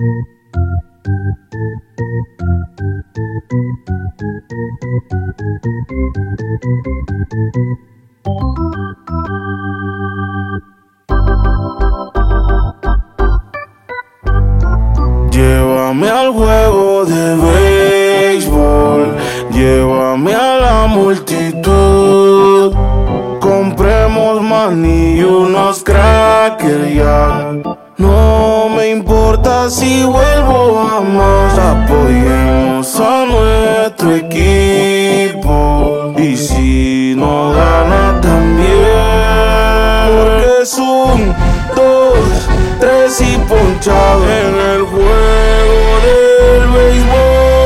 Llévame al juego de béisbol, llévame a la multitud. Compremos maní y unos crackers ya. No me importa si vuelvo jamás. Apoyemos a nuestro equipo y si no gana también, porque es 1, 2, 3 y ponchado en el juego del béisbol.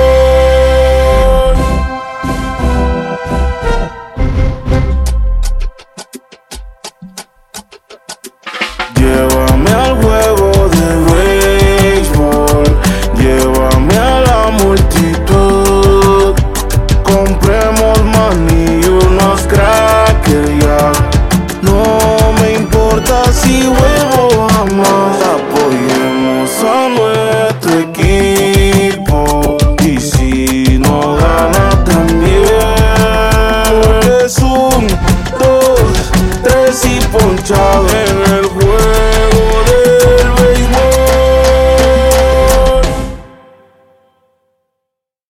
Llévame al juego de béisbol, llévame a la multitud. Compremos maní y unos crackers ya. No me importa si vuelvo jamás. Apoyemos a nuestro equipo y si no gana también, porque es 1, 2, 3 y ponchado en